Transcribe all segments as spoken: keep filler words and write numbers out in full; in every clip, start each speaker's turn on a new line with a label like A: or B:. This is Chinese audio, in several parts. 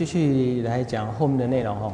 A: 续来讲后面的内容哦。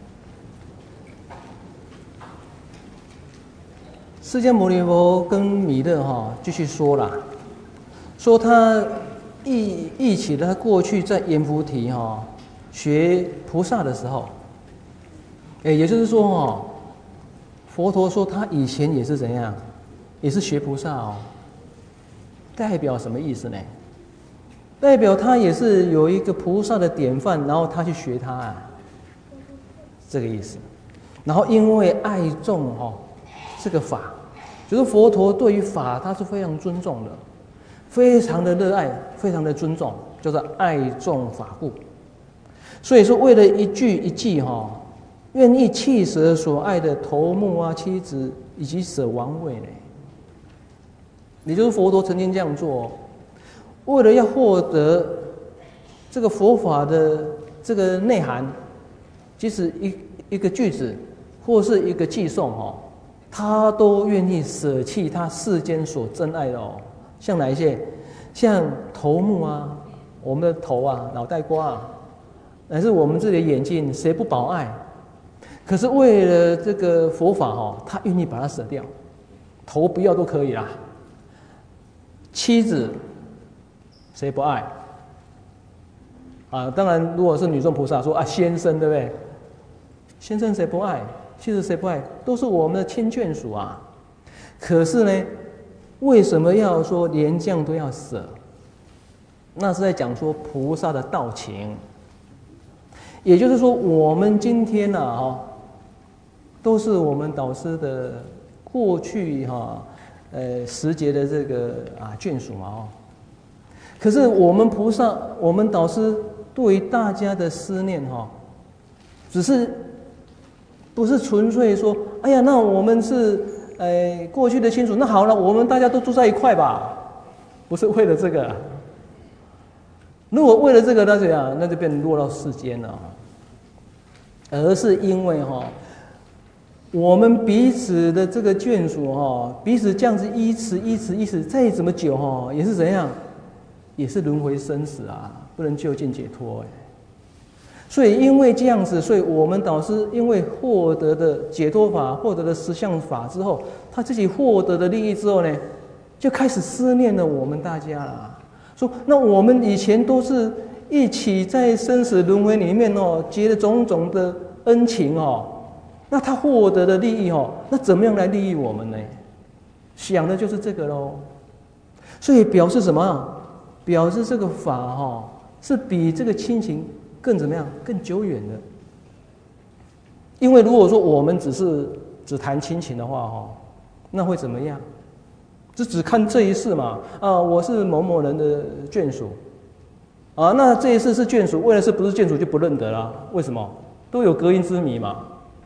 A: 释迦牟尼佛跟弥勒哈继续说啦，说他忆忆起了他过去在阎浮提哈学菩萨的时候，哎，也就是说哈，佛陀说他以前也是怎样，也是学菩萨哦。代表什么意思呢？代表他也是有一个菩萨的典范，然后他去学他啊，这个意思。然后因为爱重哈这个法。就是佛陀对于法，他是非常尊重的，非常的热爱，非常的尊重，叫做爱重法故。所以说，为了一句一句哈，愿意弃舍所爱的头目啊、妻子，以及舍王位呢。也就是佛陀曾经这样做，为了要获得这个佛法的这个内涵，即使一一个句子或是一个寄颂哈。他都愿意舍弃他世间所珍爱的哦，像哪一些？像头目啊，我们的头啊，脑袋瓜啊，乃至我们自己的眼睛，谁不保爱？可是为了这个佛法哦，他愿意把它舍掉，头不要都可以啦。妻子，谁不爱？啊，当然，如果是女众菩萨说啊，先生对不对？先生谁不爱？其实谁不爱，都是我们的亲眷属啊。可是呢，为什么要说连这样都要舍？那是在讲说菩萨的道情。也就是说，我们今天呢、啊，哈，都是我们导师的过去哈、啊，呃，时节的这个啊眷属嘛，哦。可是我们菩萨，我们导师对于大家的思念哈、啊，只是。不是纯粹说，哎呀，那我们是呃过去的亲属，那好了，我们大家都住在一块吧，不是为了这个。如果为了这个，那怎样？那就变成落到世间了。而是因为哈、哦，我们彼此的这个眷属哈，彼此这样子依持、依持、依持，再怎么久哈，也是怎样，也是轮回生死啊，不能就近解脱哎。所以因为这样子，所以我们导师因为获得的解脱法，获得的实相法之后，他自己获得的利益之后呢，就开始思念了我们大家了。说那我们以前都是一起在生死轮回里面哦，结了种种的恩情哦，那他获得的利益哦，那怎么样来利益我们呢？想的就是这个喽。所以表示什么？表示这个法哈、哦，是比这个亲情。更怎么样？更久远的。因为如果说我们只是只谈亲情的话，哈，那会怎么样？就只看这一世嘛。啊，我是某某人的眷属，啊，那这一世是眷属，为了是不是眷属就不认得啦？为什么？都有隔音之谜嘛。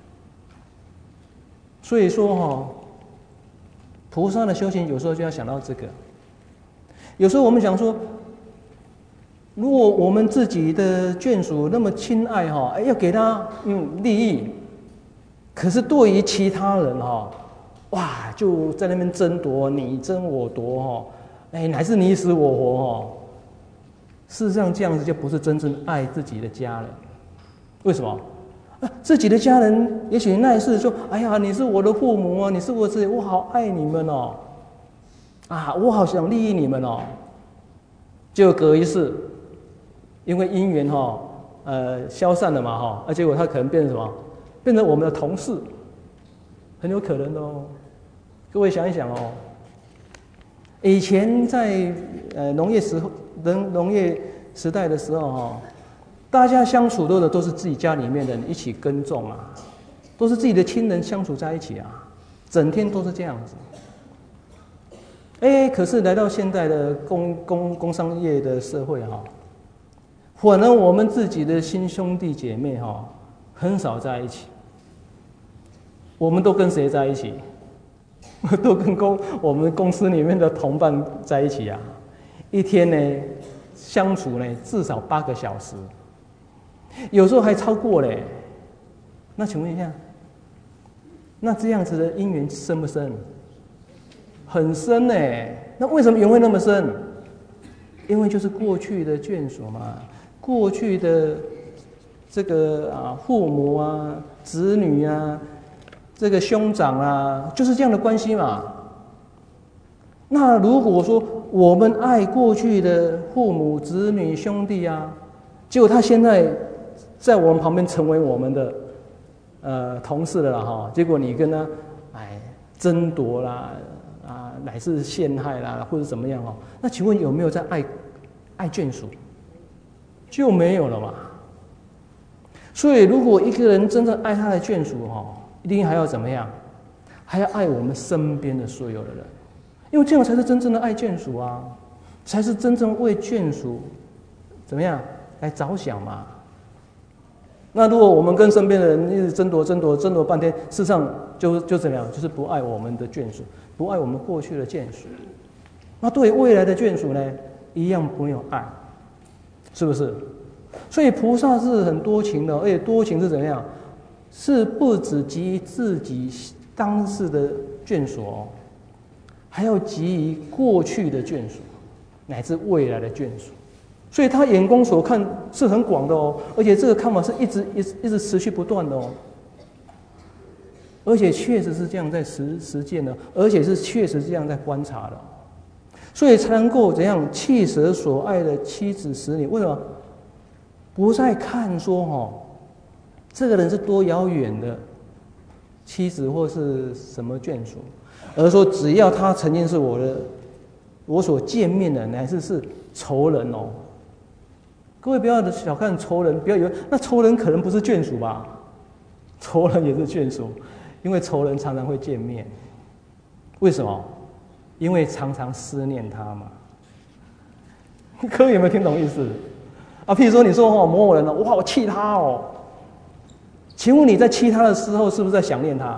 A: 所以说哈，菩萨的修行有时候就要想到这个。有时候我们想说。如果我们自己的眷属那么亲爱哈，哎，要给他嗯利益，可是对于其他人哈，哇，就在那边争夺，你争我夺哈，哎，乃是你死我活哈。事实上，这样子就不是真正爱自己的家人。为什么？啊，自己的家人也许那一世说，哎呀，你是我的父母啊，你是我自己，我好爱你们哦，啊，我好想利益你们哦，就隔一世。因为因缘哈，呃，消散了嘛哈，而结果他可能变成什么？变成我们的同事，很有可能哦。各位想一想哦，以前在呃农业时候，农农业时代的时候哈，大家相处多的都是自己家里面的人一起耕种啊，都是自己的亲人相处在一起啊，整天都是这样子。哎，可是来到现代的工工工商业的社会哈。可能我们自己的亲兄弟姐妹哈，很少在一起。我们都跟谁在一起？都跟公我们公司里面的同伴在一起啊。一天呢，相处呢至少八个小时，有时候还超过嘞。那请问一下，那这样子的因缘深不深？很深呢。那为什么缘会那么深？因为就是过去的眷属嘛。过去的这个啊父母啊、子女啊、这个兄长啊，就是这样的关系嘛。那如果说我们爱过去的父母、子女、兄弟啊，结果他现在在我们旁边成为我们的呃同事了啦哈，结果你跟他哎争夺啦啊，乃至陷害啦，或者怎么样哦？那请问有没有在爱爱眷属？就没有了嘛。所以如果一个人真正爱他的眷属哈，一定还要怎么样？还要爱我们身边的所有的人。因为这样才是真正的爱眷属啊，才是真正为眷属怎么样来着想嘛。那如果我们跟身边的人一直争夺、争夺、争夺半天，事实上就就怎么样，就是不爱我们的眷属，不爱我们过去的眷属。那对未来的眷属呢，一样没有爱，是不是？所以菩萨是很多情的，而且多情是怎么样？是不只给予自己当世的眷属哦。还要给予过去的眷属，乃至未来的眷属，所以他眼光所看是很广的哦，而且这个看法是一直一直一直持续不断的哦，而且确实是这样在实实践的，而且是确实这样在观察的，所以才能够怎样弃舍所爱的妻子使女？为什么不再看说哈、哦，这个人是多遥远的妻子或是什么眷属？而说，只要他曾经是我的，我所见面的，乃至是仇人哦。各位不要小看仇人，不要以为那仇人可能不是眷属吧？仇人也是眷属，因为仇人常常会见面。为什么？因为常常思念他嘛。各位有没有听懂意思？啊，譬如说你说哦某某人哦，我好气他哦。请问你在气他的时候，是不是在想念他？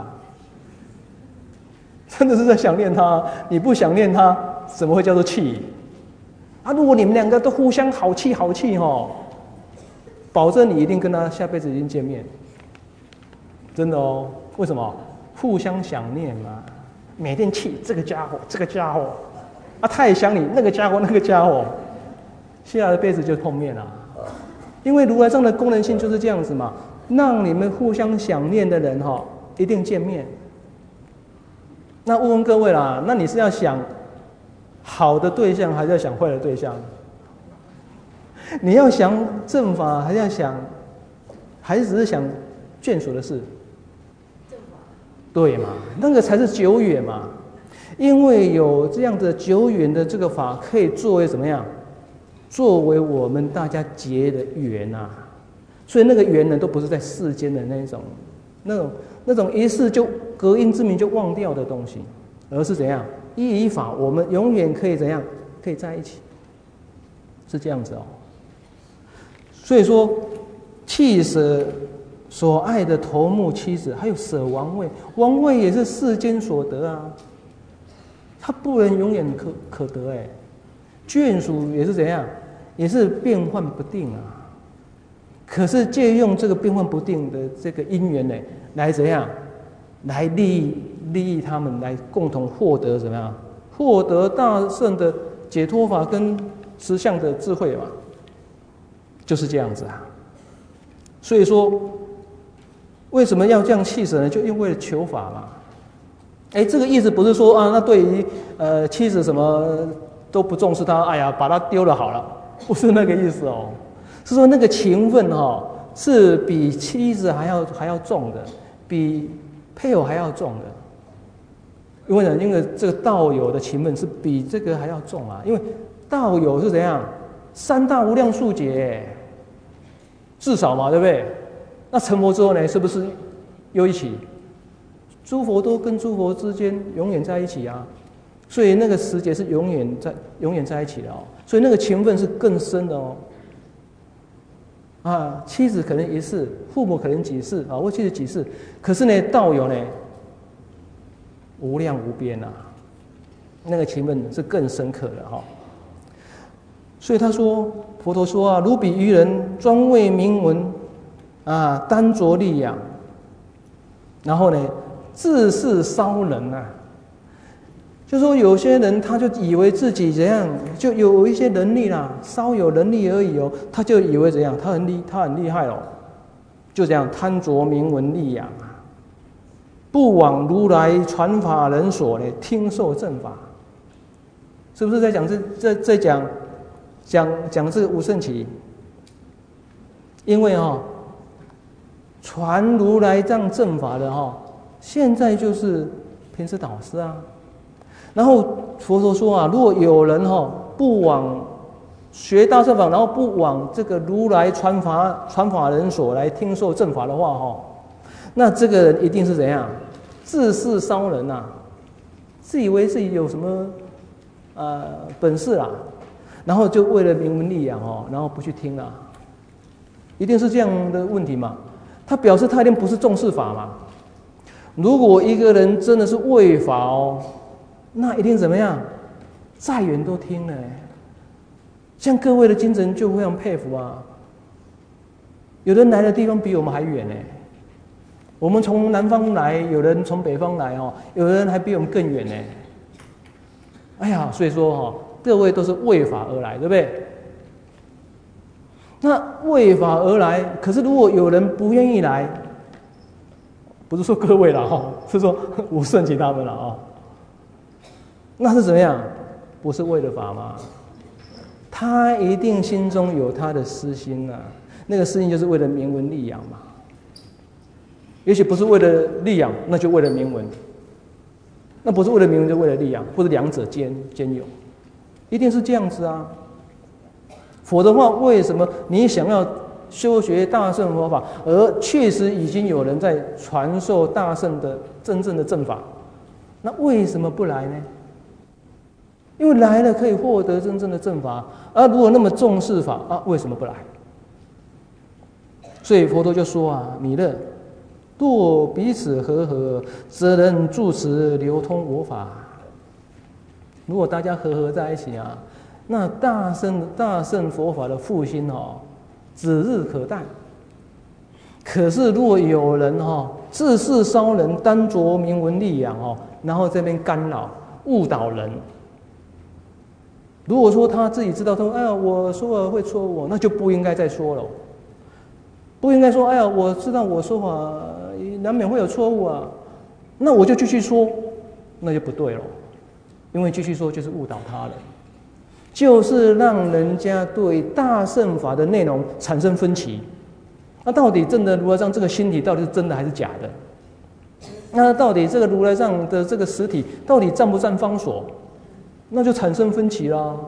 A: 真的是在想念他，你不想念他，怎么会叫做气？啊，如果你们两个都互相好气好气哈，保证你一定跟他下辈子一定见面，真的哦。为什么？互相想念嘛，每天气这个家伙，这个家伙，啊，他也想你那个家伙，那个家伙，下辈子就碰面了。因为如来藏的功能性就是这样子嘛，让你们互相想念的人哈，一定见面。那问问各位啦，那你是要想好的对象，还是要想坏的对象？你要想正法，还是要想，还是只是想眷属的事？正法。对嘛，那个才是久远嘛。因为有这样的久远的这个法，可以作为怎么样？作为我们大家结的缘啊。所以那个缘呢，都不是在世间的那种、那种、那种一世就隔音之名就忘掉的东西，而是怎样依依法，我们永远可以怎样可以在一起，是这样子哦。所以说，弃舍所爱的头目妻子，还有舍王位，王位也是世间所得啊，他不能永远可可得哎。眷属也是怎样，也是变幻不定啊。可是借用这个变幻不定的这个因缘呢，来怎样，来利益利益他们，来共同获得怎么样，获得大圣的解脱法跟实相的智慧嘛，就是这样子啊。所以说，为什么要这样弃舍呢？就因为求法嘛。哎，这个意思不是说啊，那对于呃妻子什么都不重视他，哎呀，把他丢了好了，不是那个意思哦。是说那个情分哈、哦，是比妻子还要还要重的，比配偶还要重的。因为呢，因为这个道友的情分是比这个还要重啊。因为道友是怎样，三大无量数劫，至少嘛，对不对？那成佛之后呢，是不是又一起？诸佛都跟诸佛之间永远在一起啊，所以那个时节是永远在永远在一起的哦。所以那个情分是更深的哦。啊，妻子可能一世，父母可能几世啊，或妻子几世，可是呢，道友呢，无量无边啊，那个情分是更深刻的哈、哦。所以他说，佛陀说啊，如比愚人专为名闻啊，单着利养，然后呢，自是骚人啊。就说有些人他就以为自己怎样，就有一些能力啦，稍有能力而已哦，他就以为怎样，他很厉，他很厉害哦， 就这样贪着名闻利养啊，不往如来传法人所呢听受正法，是不是在讲这在在讲讲讲这个无胜期？因为哈、哦，传如来这样正法的哈、哦，现在就是平时导师啊。然后佛陀说啊，如果有人哈、哦、不往学大乘法，然后不往这个如来传法传法人所来听受正法的话哈，那这个人一定是怎样？自视烧人呐、啊，自以为自己有什么呃本事啦，然后就为了名闻利养哦，然后不去听啦，一定是这样的问题嘛？他表示他一定不是重视法嘛。如果一个人真的是为法哦，那一定怎么样？再远都听了。像各位的精神就非常佩服啊！有人来的地方比我们还远呢。我们从南方来，有人从北方来哦，有人还比我们更远呢。哎呀，所以说哈，各位都是为法而来，对不对？那为法而来，可是如果有人不愿意来，不是说各位啦哈，是说无胜其他们了啊。那是怎么样？不是为了法吗？他一定心中有他的私心啊，那个私心就是为了名闻利养嘛。也许不是为了利养，那就为了名闻；那不是为了名闻，就为了利养，或者两者兼兼有，一定是这样子啊。否则的话，为什么你想要修学大乘佛法，而确实已经有人在传授大乘的真正的正法，那为什么不来呢？因为来了可以获得真正的正法，啊，如果那么重视法啊，为什么不来？所以佛陀就说啊，弥勒，若彼此和合，则能住持流通我法。如果大家和合在一起啊，那大乘大乘佛法的复兴哦，指日可待。可是如果有人哈、哦、自视烧人，单着名闻利养哦，然后这边干扰误导人。如果说他自己知道说，哎呀，我说了会错误，那就不应该再说了。不应该说，哎呀，我知道我说法难免会有错误啊，那我就继续说，那就不对了，因为继续说就是误导他人，就是让人家对大乘法的内容产生分歧。那到底真的如来藏这个心体到底是真的还是假的？那到底这个如来藏的这个实体到底占不占方所？那就产生分歧啦。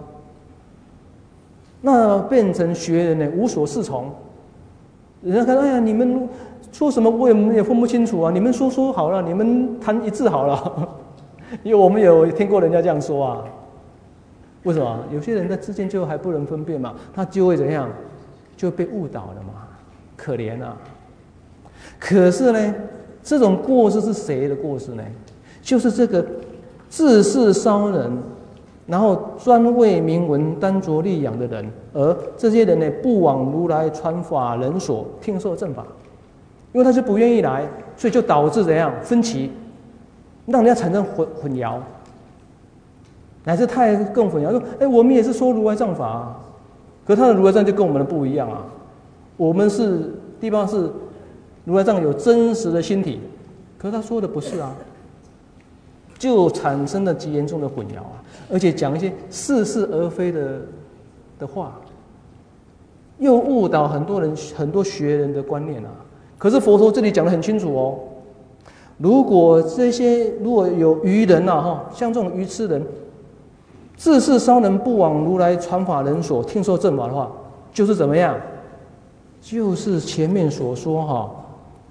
A: 那变成学人呢无所适从。人家看，哎呀，你们说什么我也也分不清楚啊！你们说说好了，你们谈一致好了。因为我们有听过人家这样说啊。为什么？有些人在之间就还不能分辨嘛，他就会怎样，就被误导了嘛，可怜啊！可是呢，这种过失是谁的过失呢？就是这个自视烧人，然后专为名闻单着利养的人，而这些人呢，不往如来传法人所听受正法，因为他是不愿意来，所以就导致怎样分歧，让人家产生混混淆，乃至他也更混淆，说：哎，我们也是说如来藏法啊，可他的如来藏就跟我们的不一样啊，我们是地方是如来藏有真实的心体，可是他说的不是啊。就产生了极严重的混淆啊，而且讲一些似是而非的的话，又误导很多人、很多学人的观念啊。可是佛陀这里讲得很清楚哦，如果这些如果有愚人呐、啊、哈，像这种愚痴人，自视烧人，不往如来传法人所听受正法的话，就是怎么样？就是前面所说哈、哦，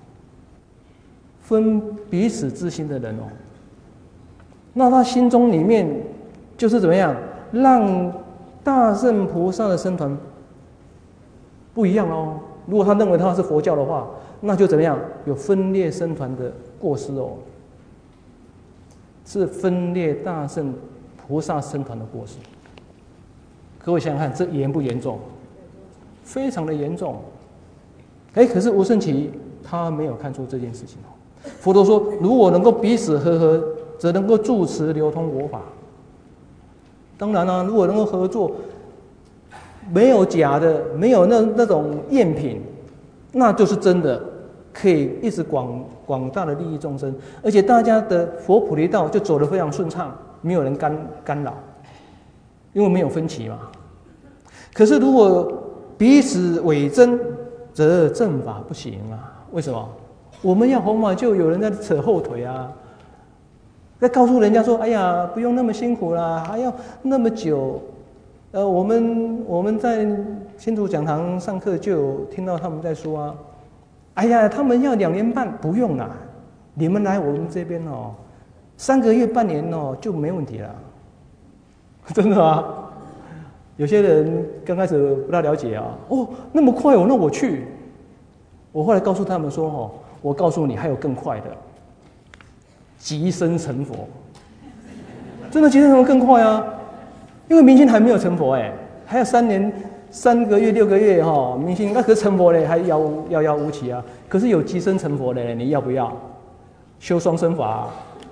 A: 分彼此之心的人哦。那他心中里面就是怎么样，让大乘菩萨的僧团不一样哦。如果他认为他是佛教的话，那就怎么样，有分裂僧团的过失哦，是分裂大乘菩萨僧团的过失。各位想想看，这严不严重？非常的严重。哎，可是无胜期他没有看出这件事情哦。佛陀说，如果能够彼此和合，则能够住持流通我法。当然啦、啊，如果能够合作，没有假的，没有那那种赝品， 那就是真的可以一直广广大的利益众生，而且大家的佛菩提道就走得非常顺畅，没有人干干扰，因为没有分歧嘛。可是如果彼此伪真，则正法不行啊。为什么？我们要弘法，就有人在扯后腿啊，在告诉人家说：“哎呀，不用那么辛苦啦，还要那么久。”呃，我们我们在新竹讲堂上课就有听到他们在说啊，哎呀，他们要两年半，不用啦，你们来我们这边哦，三个月、半年哦就没问题了，真的吗？有些人刚开始不大了解啊，哦，那么快哦，那我去。我后来告诉他们说，哦，我告诉你还有更快的，即生成佛，真的即生成佛更快啊。因为明星还没有成佛哎，还要三年、三个月、六个月哈、哦，明星那可是成佛嘞，还遥遥遥无期啊。可是有即生成佛的，你要不要？修双生法、啊。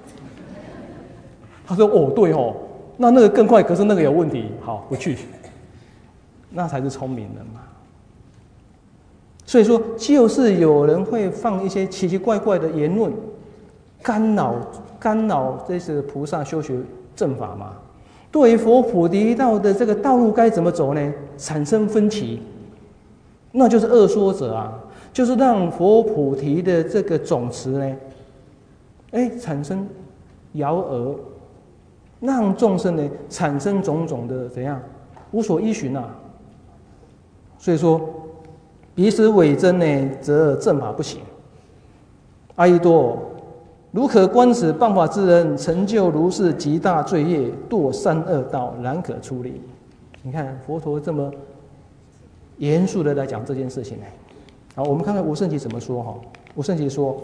A: 他说：“哦，对哦，那那个更快，可是那个有问题，好，不去。那才是聪明人嘛。所以说，就是有人会放一些奇奇怪怪的言论，干扰干扰这些菩萨修学正法嘛。”对于佛菩提道的这个道路该怎么走呢？产生分歧，那就是恶说者啊，就是让佛菩提的这个种子呢，哎，产生摇讹，让众生呢产生种种的怎样无所依循啊。所以说，彼此伪真呢，则正法不行。阿逸多。如可观此谤法之人，成就如是极大罪业，堕三恶道，然可出离。你看佛陀这么严肃的来讲这件事情呢。好，我们看看无胜集怎么说哈。无胜集说：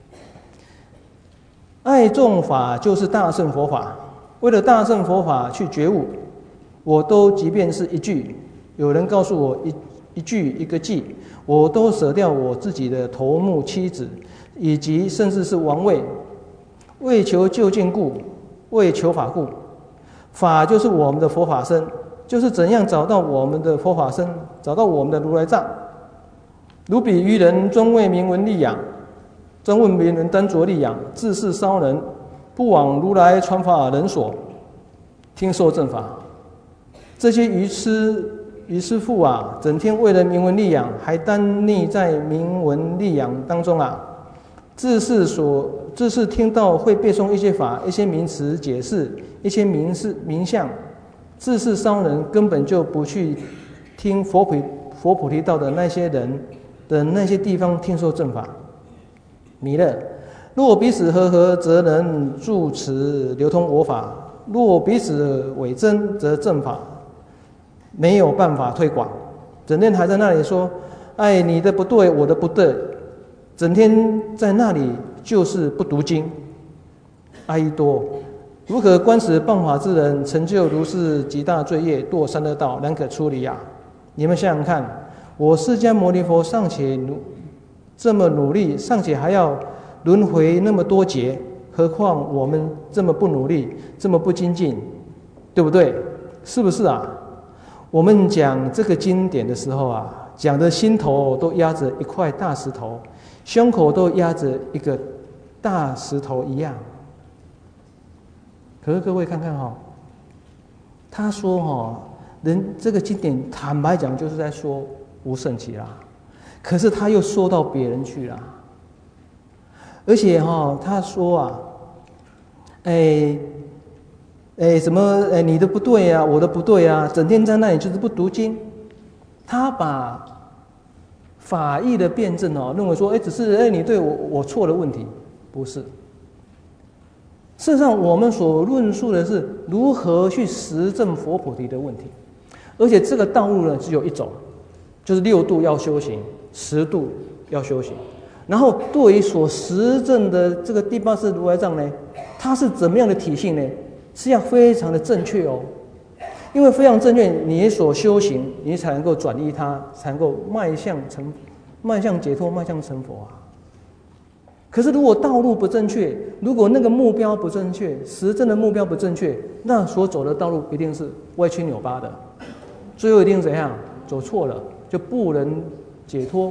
A: 爱众法就是大乘佛法，为了大乘佛法去觉悟，我都即便是一句，有人告诉我一一句一个偈，我都舍掉我自己的头目妻子。以及甚至是王位，为求究竟故，为求法故。法就是我们的佛法身，就是怎样找到我们的佛法身，找到我们的如来藏。如彼愚人专为名闻利养，专为名闻单着利养，自是骚人，不往如来传法人所，听受正法。这些愚痴愚痴妇啊，整天为了名闻利养，还单溺在名闻利养当中啊。自是所自是听到会背诵一些法、一些名词解释、一些名事名相，自是商人根本就不去听佛菩佛菩提道的那些人的那些地方听受正法。弥勒，若彼此和合，则能住持流通我法；若彼此伪真，则正法没有办法推广。整天还在那里说：“哎，你的不对，我的不对。”整天在那里就是不读经。阿逸多，如可观此谤法之人，成就如是极大罪业，堕三恶道，然可出离啊！你们想想看，我释迦牟尼佛尚且努这么努力，尚且还要轮回那么多劫，何况我们这么不努力，这么不精进，对不对？是不是啊？我们讲这个经典的时候啊，讲的心头都压着一块大石头，胸口都压着一个大石头一样。可是各位看看哈、哦，他说哈、哦，人这个经典坦白讲就是在说无胜期啦，可是他又说到别人去了，而且哈、哦，他说啊，哎哎什么哎你的不对啊，我的不对啊，整天在那里就是不读经，他把法义的辩证哦，认为说，哎，只是哎你对我我错的问题，不是。事实上，我们所论述的是如何去实证佛菩提的问题，而且这个道路呢只有一种，就是六度要修行，十度要修行。然后对于所实证的这个第八世如来藏呢，它是怎么样的体性呢？是要非常的正确哦，因为非常正确，你所修行，你才能够转移它，才能够迈向成，迈向解脱，迈向成佛啊。可是如果道路不正确，如果那个目标不正确，实证的目标不正确，那所走的道路一定是歪曲扭巴的，最后一定怎样？走错了，就不能解脱，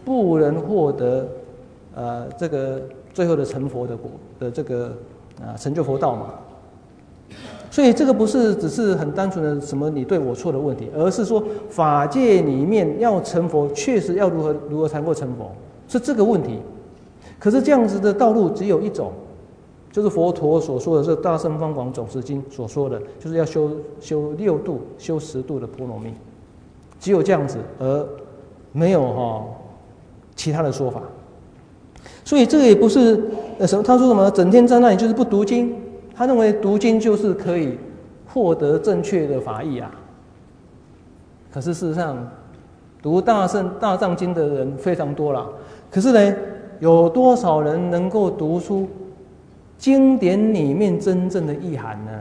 A: 不能获得呃这个最后的成佛的果的这个啊、呃、成就佛道嘛。所以这个不是只是很单纯的什么你对我错的问题，而是说法界里面要成佛，确实要如何如何才能够成佛，是这个问题。可是这样子的道路只有一种，就是佛陀所说的这《大乘方广总持经》所说的，就是要修修六度、修十度的波罗蜜，只有这样子，而没有哈、哦、其他的说法。所以这个也不是呃什么，他说什么整天在那里就是不读经。他认为读经就是可以获得正确的法义啊，可是事实上，读大乘大藏经的人非常多啦。可是呢，有多少人能够读出经典里面真正的意涵呢？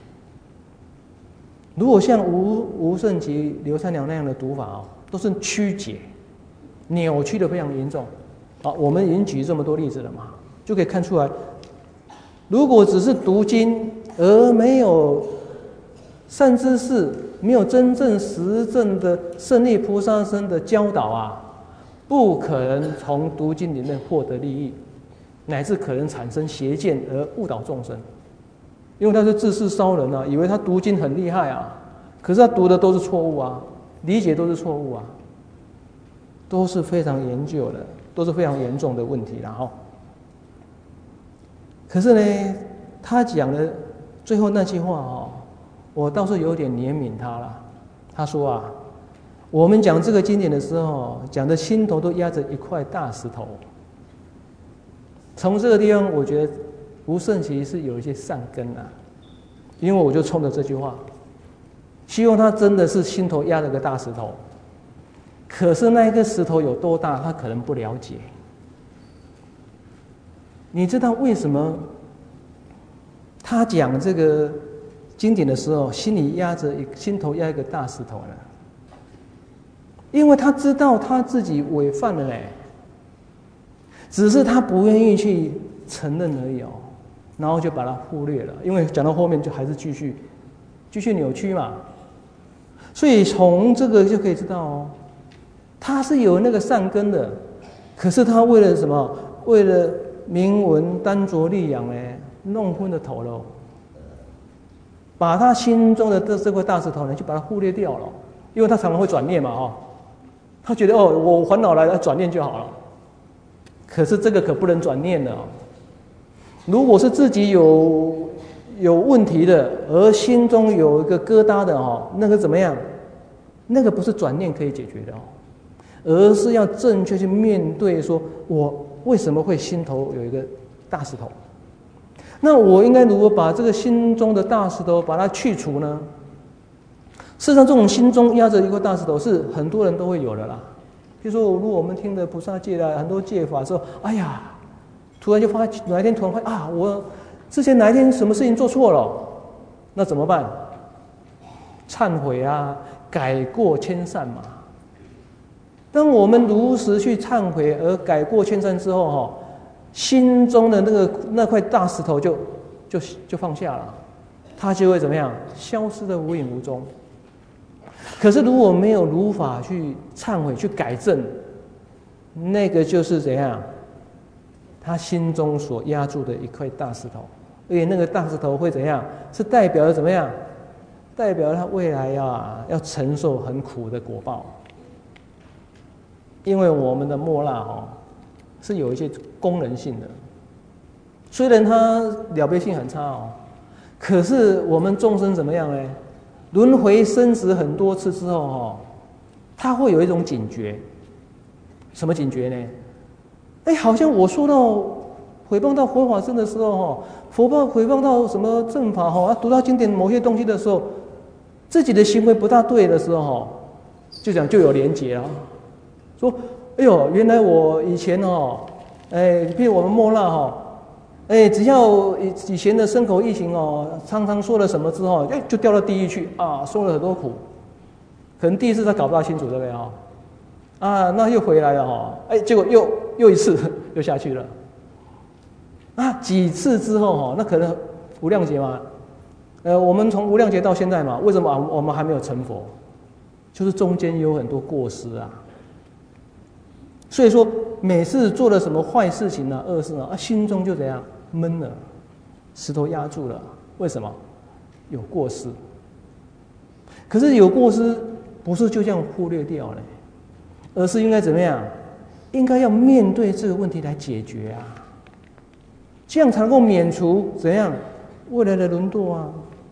A: 如果像吴吴胜吉、刘三娘那样的读法哦，都是曲解、扭曲的非常严重。好，我们已经举这么多例子了嘛，就可以看出来。如果只是读经而没有善知识，没有真正实证的胜利菩萨身的教导啊，不可能从读经里面获得利益，乃至可能产生邪见而误导众生。因为他是自视烧人啊，以为他读经很厉害啊，可是他读的都是错误啊，理解都是错误啊，都是非常严究的，都是非常严重的问题啦哈。可是呢，他讲的最后那句话哦，我倒是有点怜悯他了。他说啊，我们讲这个经典的时候，讲的心头都压着一块大石头。从这个地方，我觉得吴胜其是有一些善根啊，因为我就冲着这句话，希望他真的是心头压了个大石头。可是那一个石头有多大，他可能不了解。你知道为什么他讲这个经典的时候，心里压着一心头压一个大石头呢？因为他知道他自己违犯了嘞，只是他不愿意去承认而已哦，然后就把它忽略了。因为讲到后面就还是继续继续扭曲嘛，所以从这个就可以知道哦，他是有那个善根的，可是他为了什么？为了名闻单着利养呢，弄昏了头了，把他心中的这这块大石头呢，就把它忽略掉了。因为他常常会转念嘛，哦，他觉得哦，我烦恼来了，转念就好了。可是这个可不能转念的哦。如果是自己有有问题的，而心中有一个疙瘩的哦，那个怎么样？那个不是转念可以解决的哦，而是要正确去面对，说我为什么会心头有一个大石头？那我应该如何把这个心中的大石头把它去除呢？事实上，这种心中压着一块大石头是很多人都会有的啦。比如说，如果我们听的菩萨戒的很多戒法的时候，哎呀，突然就发哪一天突然发现啊，我之前哪一天什么事情做错了，那怎么办？忏悔啊，改过迁善嘛。当我们如实去忏悔而改过迁善之后，哈，心中的那个那块大石头就就就放下了，它就会怎么样？消失得无影无踪。可是如果没有如法去忏悔、去改正，那个就是怎样？他心中所压住的一块大石头，而且那个大石头会怎样？是代表了怎么样？代表他未来啊要承受很苦的果报。因为我们的末那哦，是有一些功能性的，虽然它了别性很差哦，可是我们众生怎么样呢？轮回生死很多次之后哦，他会有一种警觉。什么警觉呢？哎，好像我说到诽谤到佛法僧的时候哦，佛报诽谤到什么正法哦，读到经典某些东西的时候，自己的行为不大对的时候哦，就讲就有连结了。说，哎呦，原来我以前哦，哎，譬如我们末那哈，哎，只要以以前的身口意行哦，常常说了什么之后，哎，就掉到地狱去啊，受了很多苦。可能第一次他搞不大清楚，对不对啊？啊，那又回来了哈，哎，结果又又一次又下去了。啊，几次之后哈，那可能无量劫嘛，呃，我们从无量劫到现在嘛，为什么我们还没有成佛？就是中间有很多过失啊。 所以说每次做了什么坏事情啊、恶事啊，啊心中就怎样闷了，石头压住了。为什么？有过失。可是有过失不是就这样忽略掉了，而是应该怎么样？应该要面对这个问题来解决啊，这样才能够免除怎样未来的沦堕啊。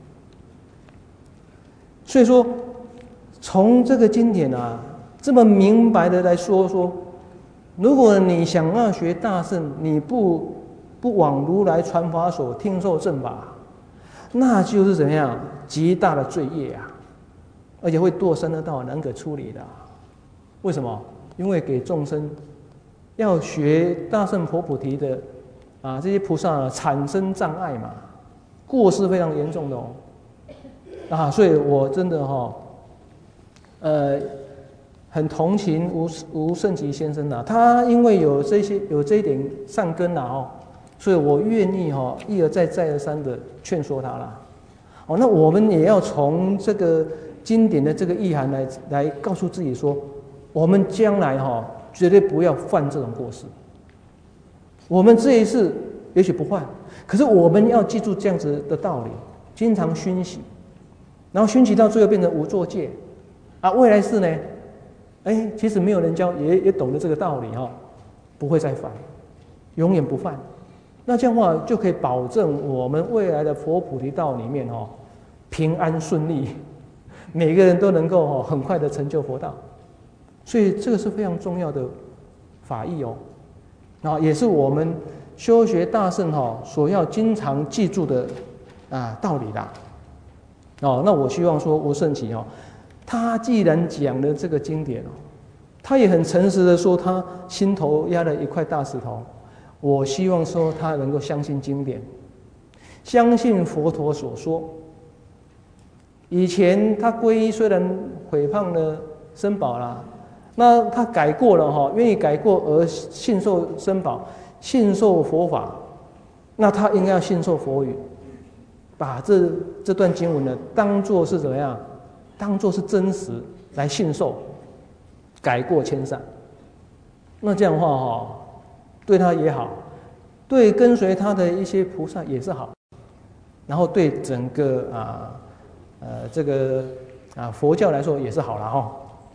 A: 所以说，从这个经典啊，这么明白的来说说，如果你想要学大乘，你不不往如来传法所听受正法，那就是怎么样极大的罪业啊，而且会堕三恶道，难可处理的。为什么？因为给众生要学大乘佛菩提的啊，这些菩萨产生障碍嘛，过失非常严重的哦。啊，所以我真的哈、哦，呃，很同情吴吴胜吉先生啊，他因为有这些有这一点善根啊哦，所以我愿意哈、哦、一而再再而三的劝说他啦。哦，那我们也要从这个经典的这个意涵来来告诉自己说，我们将来哈、哦、绝对不要犯这种过失。我们这一次也许不犯，可是我们要记住这样子的道理，经常熏习。然后熏习到最后变成无作戒，啊，未来世呢，哎，其实没有人教，也也懂得这个道理哈、哦，不会再犯，永远不犯。那这样的话就可以保证我们未来的佛菩提道里面哦，平安顺利，每个人都能够哦很快的成就佛道。所以这个是非常重要的法义哦，啊，也是我们修学大乘哈、哦、所要经常记住的啊道理啦。哦，那我希望说吴胜吉哦，他既然讲了这个经典哦，他也很诚实的说他心头压了一块大石头。我希望说他能够相信经典，相信佛陀所说。以前他皈依虽然毁谤了僧宝啦，那他改过了哈，愿意改过而信受僧宝，信受佛法，那他应该要信受佛语。把这这段经文呢，当作是怎么样？当作是真实来信受，改过迁善。那这样的话哈，对他也好，对跟随他的一些菩萨也是好，然后对整个啊呃这个啊佛教来说也是好了哈。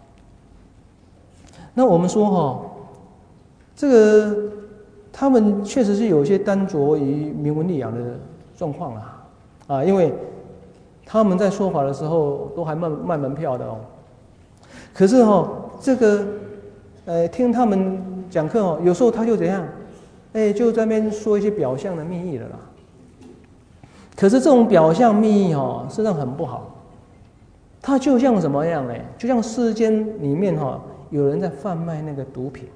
A: 那我们说哈，这个他们确实是有一些单着于名闻利养的状况啦。啊，因为他们在说法的时候都还卖卖门票的哦。可是哦，这个呃，听他们讲课哦，有时候他就怎样，哎，就在那边说一些表象的密意了啦。可是这种表象密意哦，实际上很不好。它就像什么样呢？就像世间里面哈、哦，有人在贩卖那个毒品。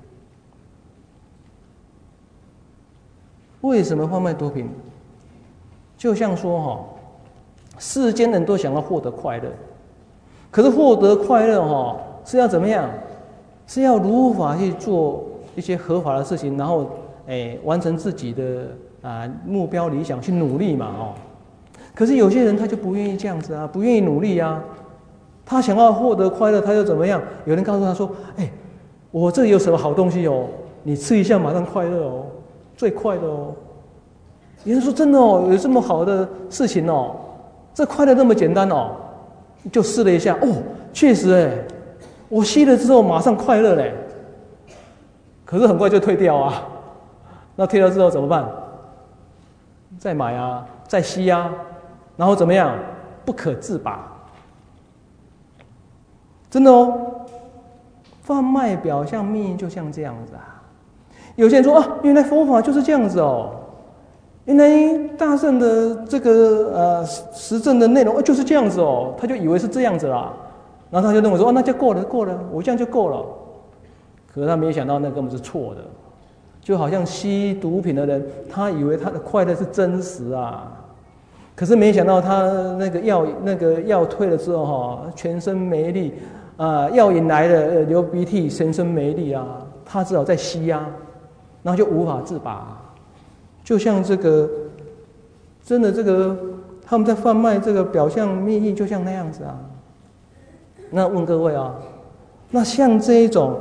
A: 为什么贩卖毒品？就像说哈，世间人都想要获得快乐，可是获得快乐哈是要怎么样？是要如法去做一些合法的事情，然后哎完成自己的啊目标理想去努力嘛哦。可是有些人他就不愿意这样子啊，不愿意努力啊，他想要获得快乐，他又怎么样？有人告诉他说：“哎，我这里有什么好东西哦，你吃一下马上快乐哦，最快的哦。”有人说真的哦，有这么好的事情哦，这快乐那么简单哦，就试了一下，哦，确实哎，我吸了之后马上快乐嘞，可是很快就退掉啊。那退掉之后怎么办？再买啊，再吸啊，然后怎么样？不可自拔。真的哦，贩卖表象密意就像这样子啊。有些人说啊，原来佛法就是这样子哦。原来大乘的这个呃实证的内容、哦、就是这样子哦，他就以为是这样子啦，然后他就认为说哦那就够了够了，我这样就够了。可是他没想到那根本是错的，就好像吸毒品的人，他以为他的快乐是真实啊，可是没想到他那个药那个药退了之后哈，全身没力啊，药瘾来了流鼻涕，全身没力啊，他只好再吸啊，然后就无法自拔。就像这个，真的这个他们在贩卖这个表象密意，就像那样子啊。那问各位啊，那像这一种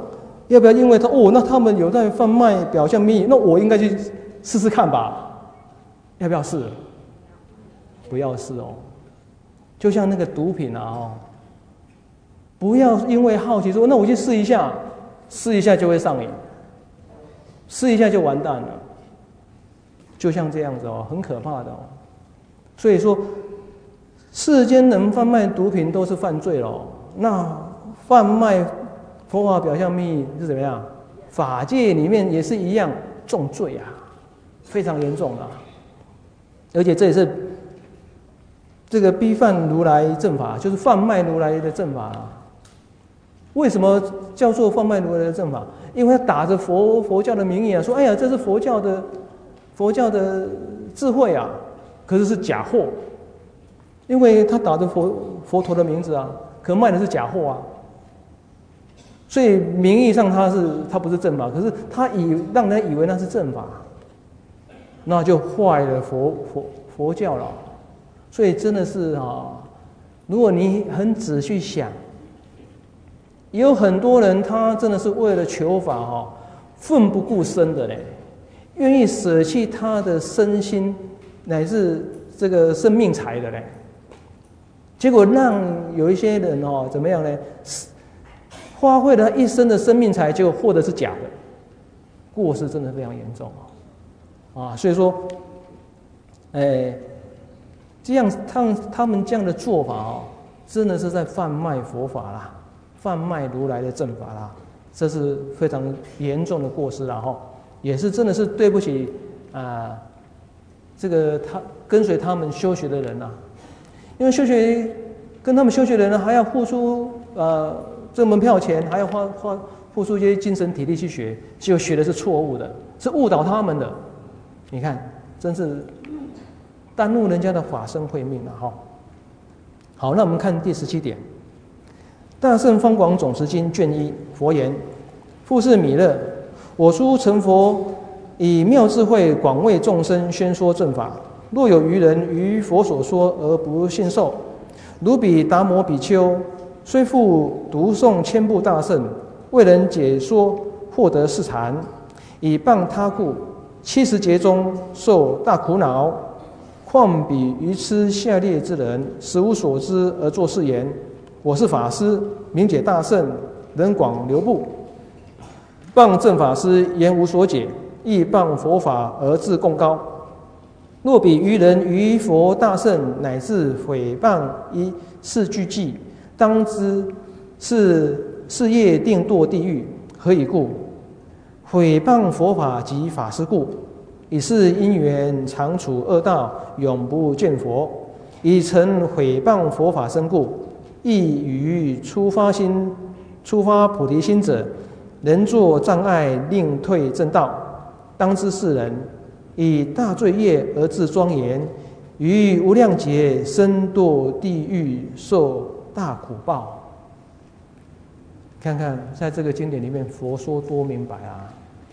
A: 要不要因为他哦，那他们有在贩卖表象秘密，那我应该去试试看吧？要不要试？不要试哦。就像那个毒品啊哦，不要因为好奇说，那我去试一下，试一下就会上瘾，试一下就完蛋了。就像这样子哦，很可怕的哦。所以说，世间人贩卖毒品都是犯罪了，那贩卖佛法表象秘密是怎么样？法界里面也是一样重罪啊，非常严重啊。而且这也是这个逼犯如来正法，就是贩卖如来的正法啊。为什么叫做贩卖如来的正法？因为他打着佛佛教的名义啊，说哎呀，这是佛教的佛教的智慧啊，可是是假货。因为他打着佛佛陀的名字啊，可卖的是假货啊。所以名义上他是他不是正法，可是他以让人以为那是正法，那就坏了佛佛佛教了。所以真的是啊，如果你很仔细想，也有很多人他真的是为了求法哈，奋不顾身的嘞，愿意舍弃他的身心乃至这个生命财的嘞，结果让有一些人哦怎么样呢？花费了一生的生命财，结果获得是假的，过失真的非常严重啊！所以说，哎，这样他他们这样的做法哦，真的是在贩卖佛法啦，贩卖如来的正法啦，这是非常严重的过失啦哈，也是真的是对不起啊、呃，这个他跟随他们修学的人呐，因为修学跟他们修学的人还要付出呃。这门票钱还要花花付出一些精神体力去学，结果学的是错误的，是误导他们的。你看，真是耽误人家的法身慧命了哈。好，那我们看第十七点，《大圣方广总持经》卷一，佛言：复是弥勒，我初成佛，以妙智慧广为众生宣说正法。若有余人于佛所说而不信受，如彼达摩比丘。虽复读诵千部大圣，为人解说，获得是禅，以谤他故，七十劫中受大苦恼。况彼愚痴下劣之人，实无所知而作是言：我是法师，明解大圣，人广流布。谤正法师言无所解，亦谤佛法而自贡高。若彼愚人于佛大圣，乃至毁谤一四句偈，当知是是业定堕地狱。何以故？毁谤佛法及法师故。以是因缘常处恶道，永不见佛。以成毁谤佛法身故，亦于初发心、初发菩提心者，人作障碍，令退正道。当知是人以大罪业而自庄严，于无量劫身堕地狱，受大苦报。看看在这个经典里面，佛说多明白啊！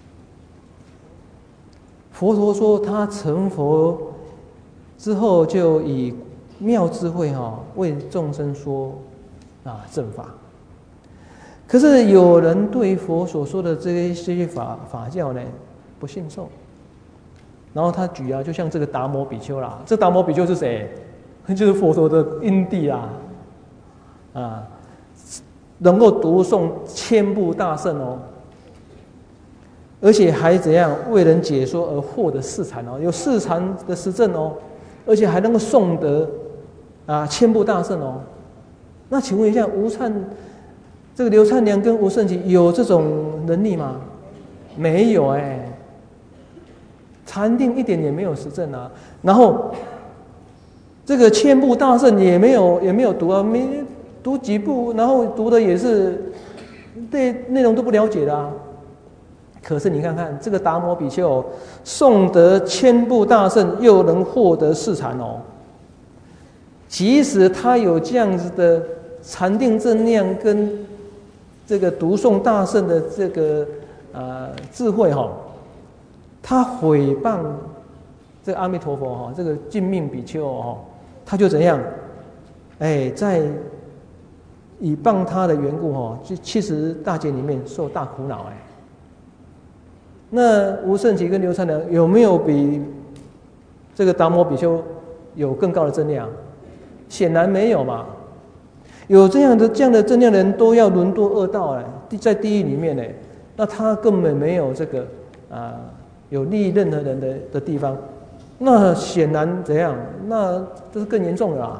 A: 佛陀说他成佛之后，就以妙智慧哈、哦、为众生说啊正法。可是有人对佛所说的这些法法教呢不信受，然后他举啊，就像这个达摩比丘啦，这达摩比丘是谁？就是佛陀的因地啦，啊，能够读诵千部大圣哦。而且还怎样为人解说而获得四禅哦，有四禅的实证哦，而且还能够诵得啊千部大圣哦。那请问一下，吴灿这个刘灿良跟吴胜奇有这种能力吗？没有哎、欸，禅定一点也没有实证啊。然后这个千部大圣也没有也没有读啊，没读几部，然后读的也是对内容都不了解的啊。可是你看看这个达摩比丘诵得千部大圣，又能获得四禅哦。即使他有这样子的禅定正量跟这个读诵大圣的这个呃智慧哈、哦，他毁谤这个阿弥陀佛哈、哦，这个净命比丘哦，他就怎样？哎，在以谤他的缘故哦，就七十大劫里面受大苦恼哎。那吴胜奇跟刘参良有没有比这个达摩比丘有更高的增量？显然没有嘛。有这样的这样的增量的人都要沦堕恶道哎，在地狱里面呢，那他根本没有这个啊、呃、有利益任何人的的地方，那显然怎样？那这是更严重的啦。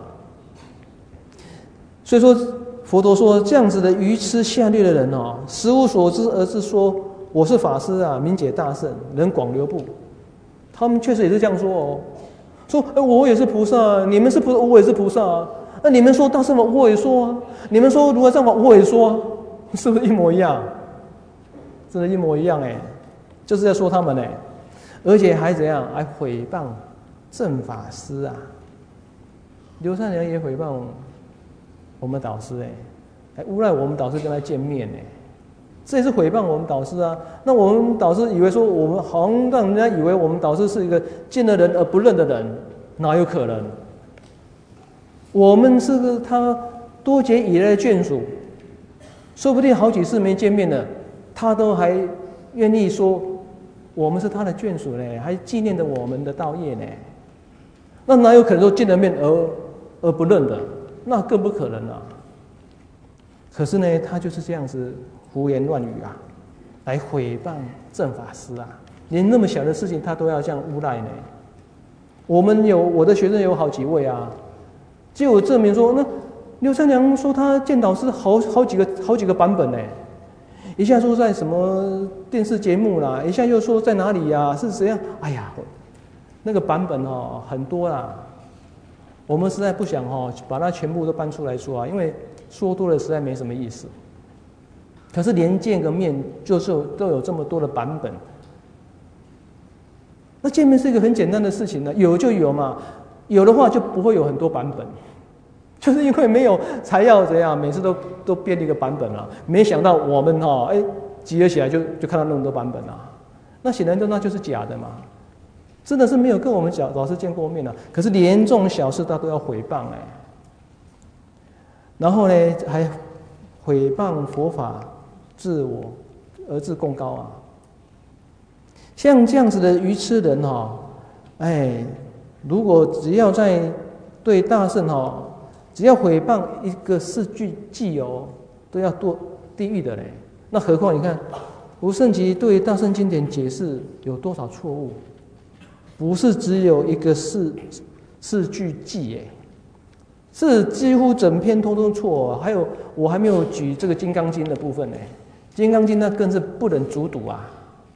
A: 所以说，佛陀说这样子的愚痴下劣的人哦，实无所知而是说我是法师啊，明解大圣，能广流布。他们确实也是这样说哦，说哎我也是菩萨，你们是菩萨，我也是菩萨啊。那你们说大乘法我也说啊，你们说如来藏法我也说啊，是不是一模一样？真的，一模一样哎，就是在说他们哎，而且还怎样？还诽谤正法师啊！刘善良也诽谤我们导师哎，还诬赖我们导师跟他见面哎，这也是诽谤我们导师啊。那我们导师以为说我们好像让人家以为我们导师是一个见了人而不认的人，哪有可能？我们是个他多劫以来的眷属，说不定好几次没见面了，他都还愿意说我们是他的眷属呢，还纪念着我们的道业呢。那哪有可能说见了面而而不认的？那更不可能啊！可是呢，他就是这样子胡言乱语啊，来诽谤正法师啊，连那么小的事情他都要这样诬赖呢。我们有我的学生有好几位啊。结果证明说，那刘三娘说他见导师好好几个好几个版本呢，一下说在什么电视节目啦，一下又说在哪里呀、啊，是怎样？哎呀，那个版本哦很多啦，我们实在不想哦把它全部都搬出来说啊，因为说多了实在没什么意思。可是连见个面就是都有这么多的版本，那见面是一个很简单的事情呢，有就有嘛。有的话就不会有很多版本，就是因为没有才要怎样，每次都都编一个版本了。没想到我们哈、哦，哎，集合起来就就看到那么多版本了，那显然就那就是假的嘛，真的是没有跟我们讲老师见过面了。可是连这种小事他都要诽谤哎，然后呢还诽谤佛法，自我而自贡高啊。像这样子的愚痴人哈、哦，哎。如果只要在对大圣哈，只要诽谤一个四句偈友，都要堕地狱的嘞。那何况你看，吴胜奇对大圣经典解释有多少错误？不是只有一个四四句偈哎，是几乎整篇通通错。还有我还没有举这个《金刚经》的部分呢，《金刚经》那更是不忍卒读啊！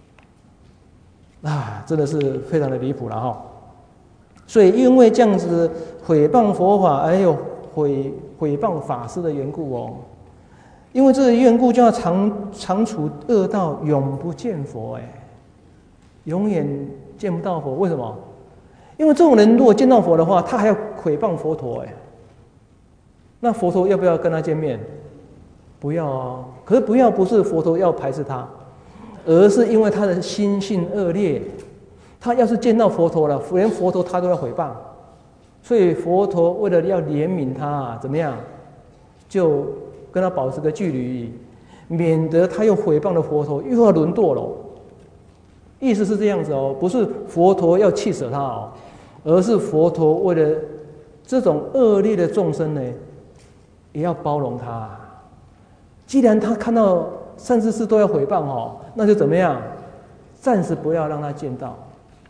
A: 啊，真的是非常的离谱了哈。所以，因为这样子诽谤佛法，还有毁毁谤法师的缘故哦，因为这个缘故，就要常常处恶道，永不见佛哎，永远见不到佛。为什么？因为这种人如果见到佛的话，他还要诽谤佛陀哎，那佛陀要不要跟他见面？不要啊。可是不要不是佛陀要排斥他，而是因为他的心性恶劣。他要是见到佛陀了，连佛陀他都要诽谤，所以佛陀为了要怜悯他，怎么样，就跟他保持个距离，免得他又诽谤了佛陀，又要沦堕了。意思是这样子哦，不是佛陀要气死他哦，而是佛陀为了这种恶劣的众生呢，也要包容他。既然他看到善知识都要诽谤哦，那就怎么样，暂时不要让他见到。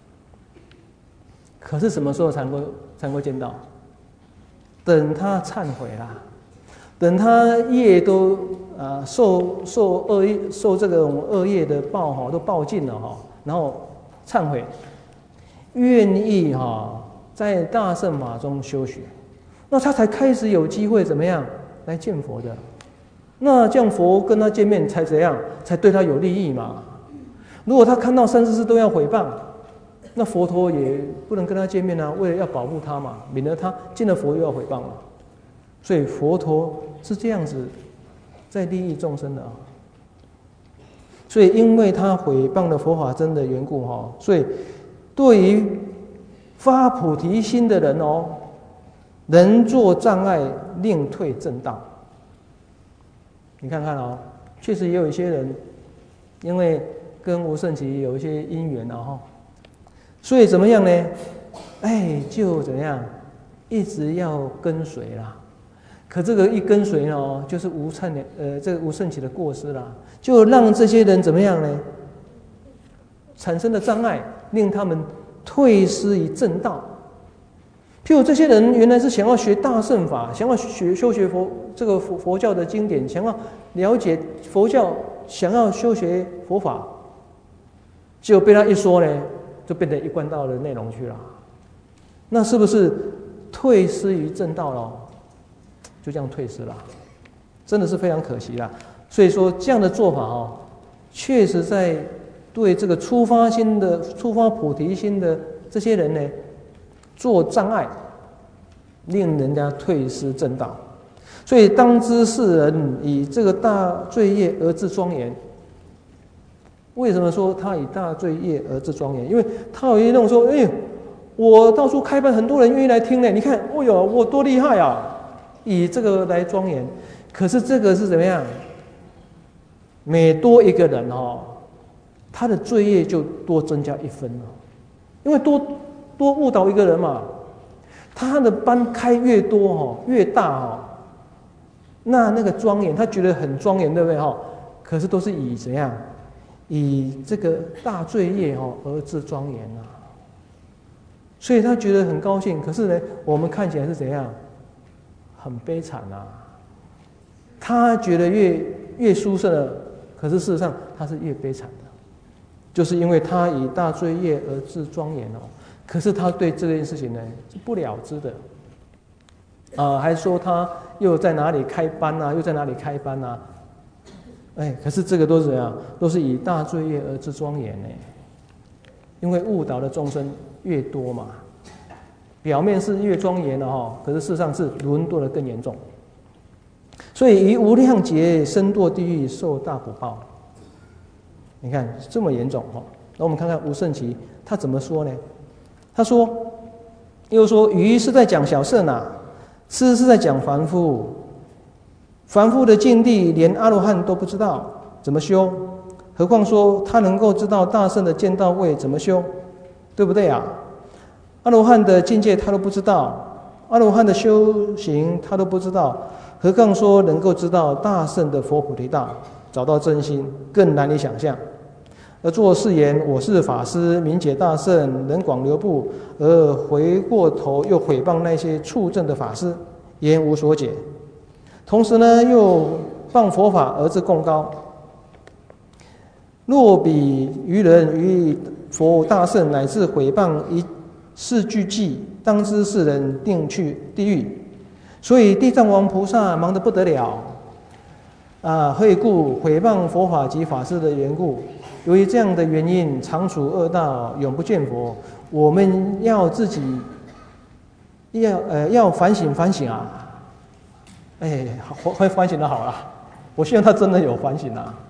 A: 可是什么时候才能够才能够见到？等他忏悔啦，等他业都啊受受恶受这种恶业的报哈都报尽了哈，然后忏悔，愿意哈在大乘法中修学，那他才开始有机会怎么样来见佛的。那这样佛跟他见面才怎样，才对他有利益嘛？如果他看到善知识都要诽谤，那佛陀也不能跟他见面啊，为了要保护他嘛，免得他见了佛又要诽谤嘛。所以佛陀是这样子在利益众生的啊。所以因为他诽谤了佛法真的缘故哈，所以对于发菩提心的人哦，能作障碍，令退正道。 你看看哦，确实也有一些人，因为跟吴胜耆有一些因缘了哈，所以怎么样呢？哎，就怎样，一直要跟随啦。可这个一跟随呢，就是吴灿的呃，这个吴胜耆的过失啦，就让这些人怎么样呢？产生了障碍，令他们退失于正道。譬如这些人原来是想要学大乘法，想要学修学佛这个佛佛教的经典，想要了解佛教，想要修学佛法，结果被他一说呢，就变成一贯道的内容去了。那是不是退失于正道了？就这样退失了，真的是非常可惜啦。所以说这样的做法哦，确实在对这个出发心的、出发菩提心的这些人呢，做障碍，令人家退失正道。所以当知世人以这个大罪业而自庄严。为什么说他以大罪业而自庄严？因为他有一种说，哎，我到处开班，很多人愿意来听呢。你看，哦哟，我多厉害啊！以这个来庄严。可是这个是怎么样？每多一个人哦，他的罪业就多增加一分了。因为多多误导一个人嘛，他的班开越多哦，越大哦，那那个庄严，他觉得很庄严，对不对哈？可是都是以怎样？以这个大罪业哦而自庄严啊。所以他觉得很高兴，可是呢，我们看起来是怎样？很悲惨啊！他觉得越越殊胜了，可是事实上他是越悲惨的，就是因为他以大罪业而自庄严哦。可是他对这件事情呢是不了知的，啊、呃，还说他又在哪里开班啊，又在哪里开班啊？哎，可是这个都是怎样？都是以大罪业而自庄严呢，因为误导的众生越多嘛。表面是越庄严了哈，可是事实上是沦堕的更严重。所以于无量劫身堕地狱，受大苦报。你看这么严重哈。那我们看看吴胜耆他怎么说呢？他说，又说愚是在讲小乘啊，痴是在讲凡夫。凡夫的境地连阿罗汉都不知道怎么修，何况说他能够知道大乘的见道位怎么修，对不对啊？阿罗汉的境界他都不知道，阿罗汉的修行他都不知道，何况说能够知道大乘的佛菩提道，找到真心，更难以想象。而作誓言我是法师，明解大乘，能广流布，而回过头又毁谤那些处正的法师，言无所解。同时呢，又谤佛法而自贡高。若比愚人于佛大圣乃至毁谤一事俱寂，当知世人定去地狱。所以地藏王菩萨忙得不得了啊！何以故？毁谤佛法及法师的缘故。由于这样的原因，常处恶道，永不见佛。我们要自己要呃要反省反省啊！哎，会反省的好了，我希望他真的有反省啊。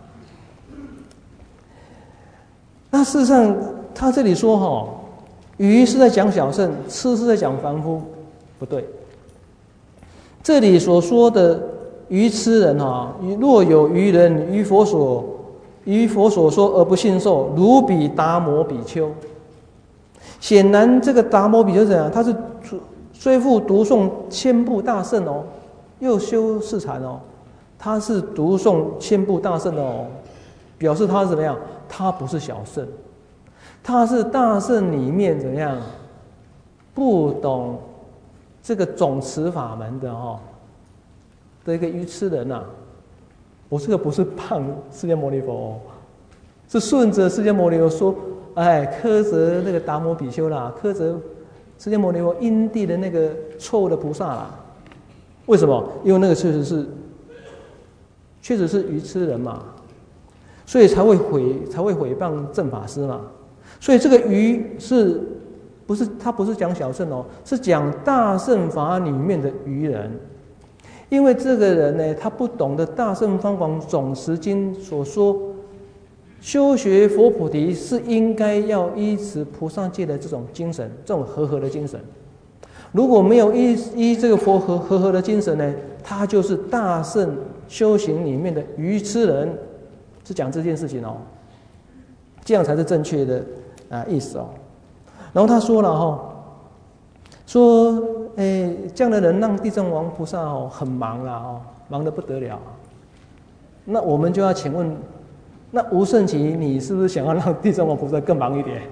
A: 那事实上，他这里说哈、哦，愚是在讲小乘，痴是在讲凡夫，不对。这里所说的愚痴人哈，若有愚人于佛所于佛所说而不信受，如彼达摩比丘。显然，这个达摩比丘是怎样？他是虽复读诵千部大乘哦，又修四禅哦，他是读诵千部大乘的哦，表示他是怎么样？他不是小乘，他是大乘里面怎么样？不懂这个总持法门的哦的一个愚痴人呐、啊。我这个不是谤释迦牟尼佛哦，是顺着释迦牟尼佛说，哎，苛责那个达摩比丘啦，苛责释迦牟尼佛因地的那个错误的菩萨啦。为什么？因为那个确实是，确实是愚痴人嘛，所以才会毁，才会毁谤正法师嘛。所以这个愚是不是他不是讲小乘哦，是讲大乘法里面的愚人。因为这个人呢，他不懂得大乘方广总持经所说，修学佛菩提是应该要依持菩萨戒的这种精神，这种和合的精神。 如果没有依依这个佛和和合的精神呢，他就是大圣修行里面的愚痴人，是讲这件事情哦。这样才是正确的啊意思哦。然后他说了哈、哦，说哎，这样的人让地藏王菩萨哦很忙啦哦，忙得不得了。那我们就要请问，那无圣期你是不是想要让地藏王菩萨更忙一点？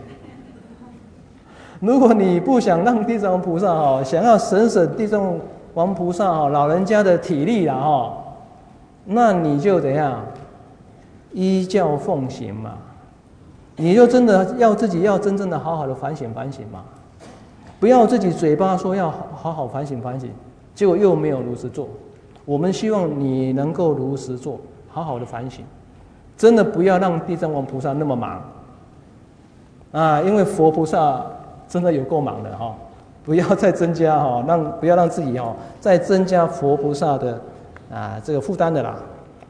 A: 如果你不想让地藏王菩萨哦，想要省省地藏王菩萨哦老人家的体力啦哦，那你就怎样依教奉行嘛。你就真的要自己要真正的好好的反省反省嘛，不要自己嘴巴说要好好反省反省，结果又没有如实做。我们希望你能够如实做，好好的反省，真的不要让地藏王菩萨那么忙啊，因为佛菩萨真的有够忙的哈，不要再增加哈，让不要让自己哈再增加佛菩萨的啊这个负担的啦。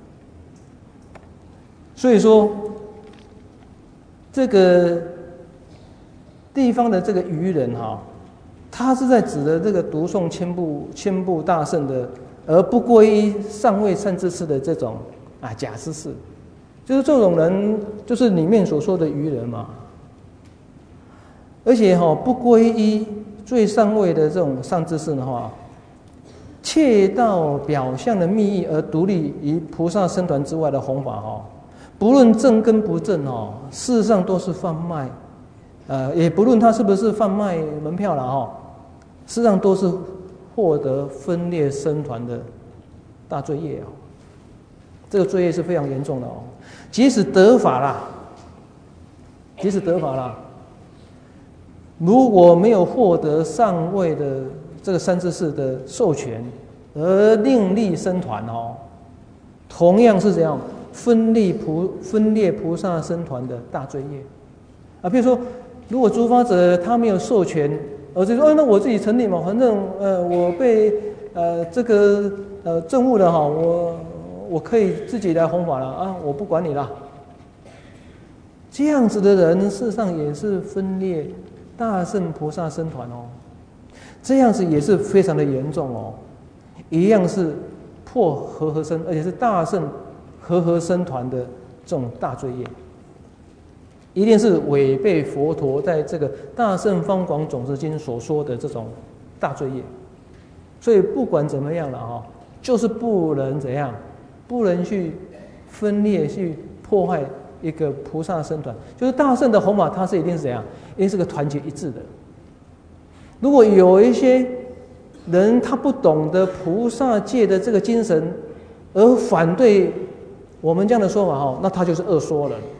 A: 所以说。这个地方的这个愚人哈，他是在指的这个读诵千部千部大圣的，而不皈依上位善知识的这种啊假知识，就是这种人，就是里面所说的愚人嘛。而且哈不皈依最上位的这种善知识的话，窃盗表象的密意而独立于菩萨僧团之外的弘法哈。不论正跟不正哦，事实上都是贩卖，呃，也不论他是不是贩卖门票了哈，事实上都是获得分裂僧团的大罪业哦。这个罪业是非常严重的哦。即使得法啦，即使得法啦，如果没有获得上位的这个三知识的授权，而另立僧团哦，同样是这样。分裂菩分裂菩萨僧团的大罪业啊，比如说，如果诸法者他没有授权，而就说，哦，那我自己成立嘛，反正呃，我被呃这个呃政务的哈，我我可以自己来弘法了啊，我不管你了。这样子的人，事实上也是分裂大圣菩萨僧团哦，这样子也是非常的严重哦，一样是破和合僧，而且是大圣。和合僧团的这种大罪业，一定是违背佛陀在这个《大圣方广总持经》所说的这种大罪业。所以不管怎么样了哈，就是不能怎样，不能去分裂、去破坏一个菩萨僧团。就是大圣的弘法，它是一定是怎样，一定是个团结一致的。如果有一些人他不懂得菩萨戒的这个精神，而反对我们这样的说法哈，那他就是恶说人。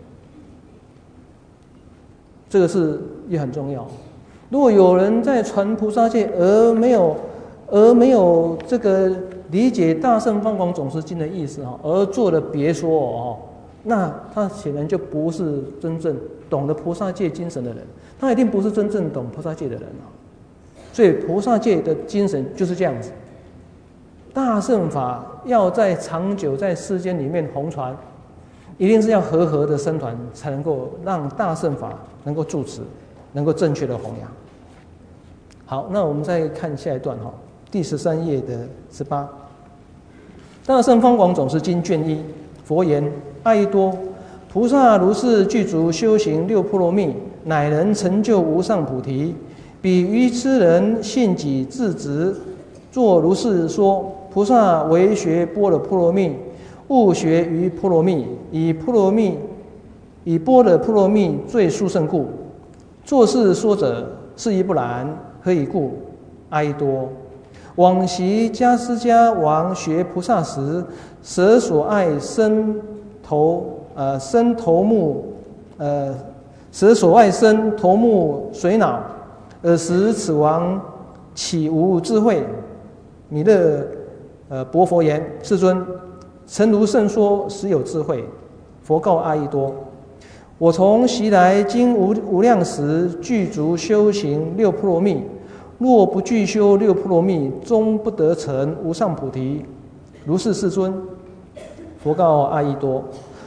A: 这个是也很重要。如果有人在传菩萨戒，而没有而没有这个理解《大圣方广总持经》的意思哈，而做了别说哦，那他显然就不是真正懂得菩萨戒精神的人，他一定不是真正懂菩萨戒的人啊。所以菩萨戒的精神就是这样子。大乘法要在长久在世间里面弘传，一定是要和合的僧团才能够让大乘法能够住持，能够正确的弘扬。好，那我们再看下一段哈，第十三页的十八。大圣方广总持经卷一，佛言：阿逸多，菩萨如是具足修行六波罗蜜，乃能成就无上菩提。彼愚痴人信己自执，作如是说。菩萨为学般若波罗蜜，悟学于波罗蜜，以波罗蜜以般若波罗蜜最殊胜故。作是说者，是亦不然。何以故？阿逸多，往昔迦尸迦王学菩萨时，舍所爱身头呃身头目呃舍所爱身头目髓脑，尔时此王岂无智慧？弥勒呃薄佛言：世尊，诚如圣说，实有智慧。佛告阿逸多：我从昔来经无无量时，具足修行六波罗蜜。若不具修六波罗蜜，终不得成无上菩提。如是世尊。佛告阿逸多：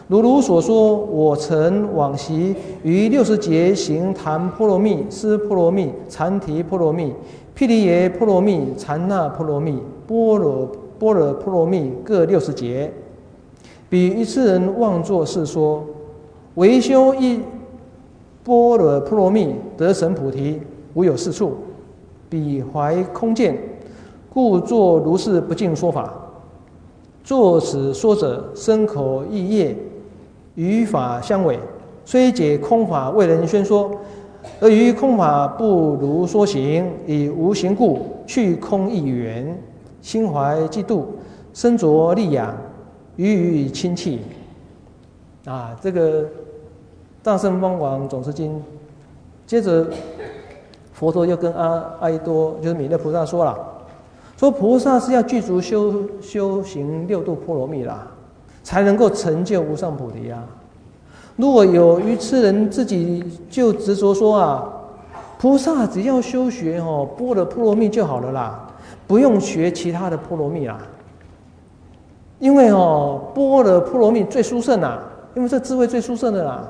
A: 如如所说，我曾往昔于六十劫行檀波罗蜜、尸波罗蜜、禅提波罗蜜、毗梨耶波罗蜜、禅那波罗蜜、般若般若波罗蜜各六十劫。彼一次人妄作是说，唯修一般若波罗蜜得成菩提，无有是处。彼怀空见，故作如是不净说法。作此说者，身口意业与法相违，虽解空法为人宣说，而于空法不如说行，以无行故，去空亦缘，心怀嫉妒，身着利养，予予亲戚。啊，这个大乘方广总持经，接着佛陀又跟阿阿逸多，就是弥勒菩萨说了，说菩萨是要具足修修行六度波罗蜜啦，才能够成就无上菩提啊。如果有愚痴人自己就执着说啊，菩萨只要修学哦般若波罗蜜就好了啦，不用学其他的波罗蜜啦。因为哦般若波罗蜜最殊胜啦，因为这智慧最殊胜的啦。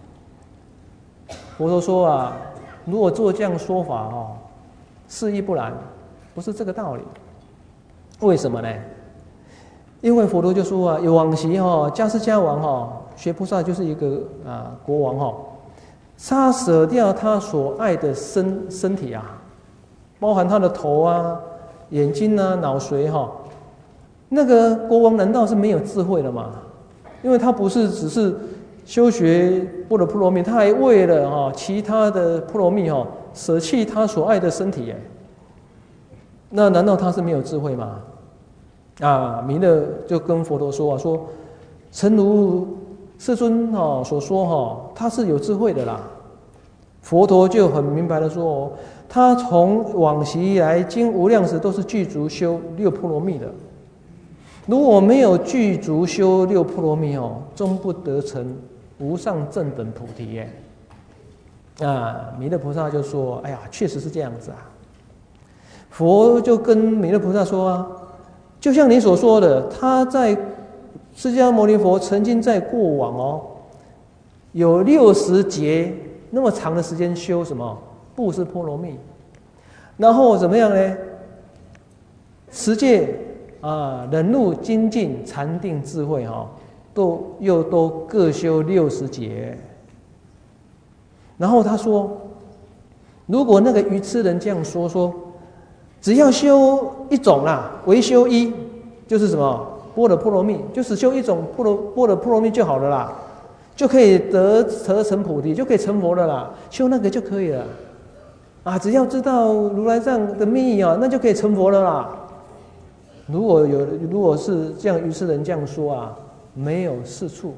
A: 佛陀说啊，如果做这样说法哦，是亦不然，不是这个道理。为什么呢？因为佛陀就说啊，有往昔哈，迦尸迦王哈，学菩萨就是一个啊国王哈，他舍掉他所爱的身身体啊，包含他的头啊、眼睛啊、脑髓哈。那个国王难道是没有智慧的吗？因为他不是只是修学般若波罗蜜，他还为了哈其他的波罗蜜哈舍弃他所爱的身体耶。那难道他是没有智慧吗？啊，弥勒就跟佛陀说啊，说诚如世尊哈所说哈，他是有智慧的啦。佛陀就很明白的说哦，他从往昔来经无量时都是具足修六波罗蜜的。如果没有具足修六波罗蜜哦，终不得成无上正等菩提耶。啊，弥勒菩萨就说：“哎呀，确实是这样子啊。”佛就跟弥勒菩萨说啊，就像你所说的，他在释迦牟尼佛曾经在过往哦，有六十劫那么长的时间修什么布施波罗蜜，然后怎么样呢？持戒啊，忍辱、精进、禅定、智慧哈、哦，都又都各修六十劫。然后他说，如果那个愚痴人这样说说，只要修一种啦，唯修一，就是什么般若波罗蜜，就只修一种般若般若波罗蜜就好了啦，就可以得得成菩提，就可以成佛了啦，修那个就可以了。啊，只要知道如来藏的密啊，那就可以成佛了啦。如果有如果是这样愚痴人这样说啊，没有是处，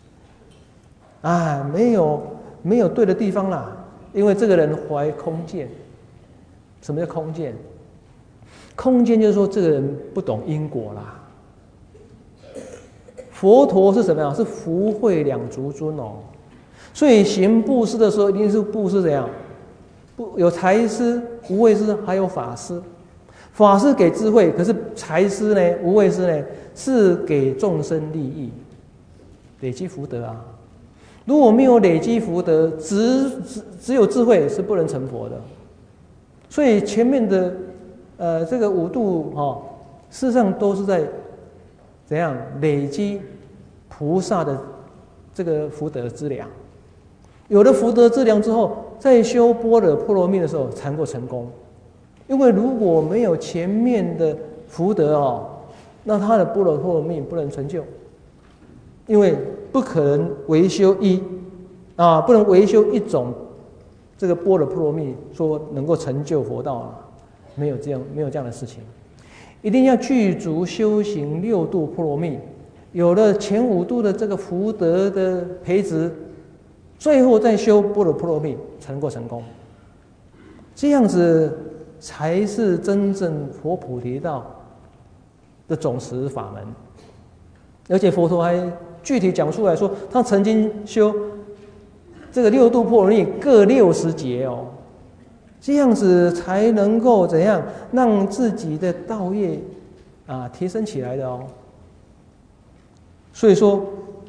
A: 啊，没有没有对的地方啦，因为这个人怀空见。什么叫空见？空见就是说这个人不懂因果啦。佛陀是什么样？是福慧两足尊哦，所以行布施的时候一定是布施怎样？不有财施、无畏施，还有法施。法施给智慧，可是财施呢、无畏施呢，是给众生利益，累积福德啊。如果没有累积福德，只只只有智慧是不能成佛的。所以前面的呃这个五度哈、哦，事实上都是在怎样累积菩萨的这个福德资粮。有了福德资粮之后，在修般若波罗蜜的时候才能够成功。因为如果没有前面的福德哦，那他的般若波罗蜜不能成就，因为不可能唯修一啊，不能唯修一种这个般若波罗蜜说能够成就佛道啊，没有这样没有这样的事情，一定要具足修行六度波罗蜜，有了前五度的这个福德的培植，最后再修般若波罗蜜才能够成功，这样子才是真正佛菩提道的总持法门。而且佛陀还具体讲出来说，他曾经修这个六度波罗蜜各六十劫哦，这样子才能够怎样让自己的道业啊提升起来的哦。所以说，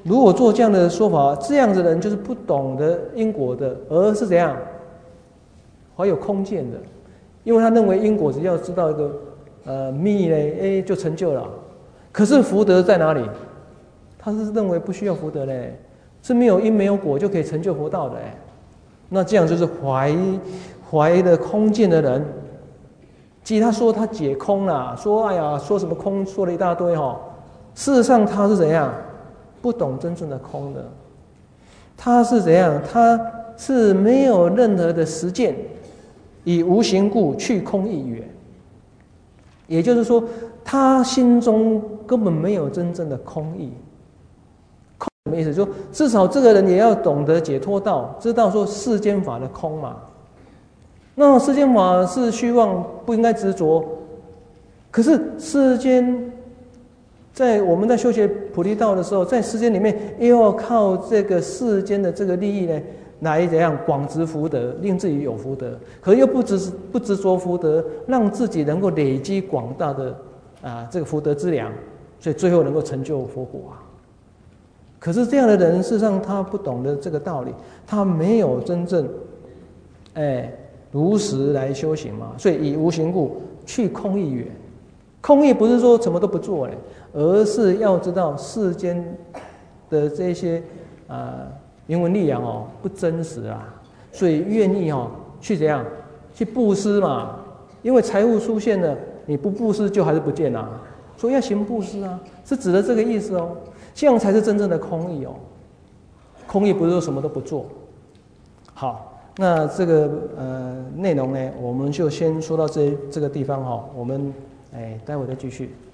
A: 如果做这样的说法，这样子的人就是不懂得因果的，而是怎样怀有空见的，因为他认为因果只要知道一个呃密呢，哎就成就了。可是福德在哪里？他是认为不需要福德嘞，是没有因没有果就可以成就佛道的哎。那这样就是怀怀的空见的人。其实他说他解空啦，说哎呀说什么空说了一大堆哈，事实上他是怎样？不懂真正的空的，他是怎样？他是没有任何的实践，以无形故去空亦远。也就是说，他心中根本没有真正的空义。空什么意思？说至少这个人也要懂得解脱道，知道说世间法的空嘛。那世间法是虚妄，不应该执着。可是世间，在我们在修学菩提道的时候，在世间里面又要靠这个世间的这个利益呢，来怎样广植福德，令自己有福德，可又不执不执着福德，让自己能够累积广大的啊这个福德资粮，所以最后能够成就佛果啊。可是这样的人，事实上他不懂得这个道理，他没有真正哎如实来修行嘛，所以以无形故去空亦远。空亦不是说什么都不做嘞，而是要知道世间的这些啊灵魂力量哦不真实啊，所以愿意哦去怎样去布施嘛，因为财物出现了，你不布施就还是不见啊，所以要行布施啊，是指的这个意思哦，这样才是真正的空义哦。空义不是说什么都不做。好，那这个呃内容呢，我们就先说到这这个地方哈、哦，我们哎待会再继续。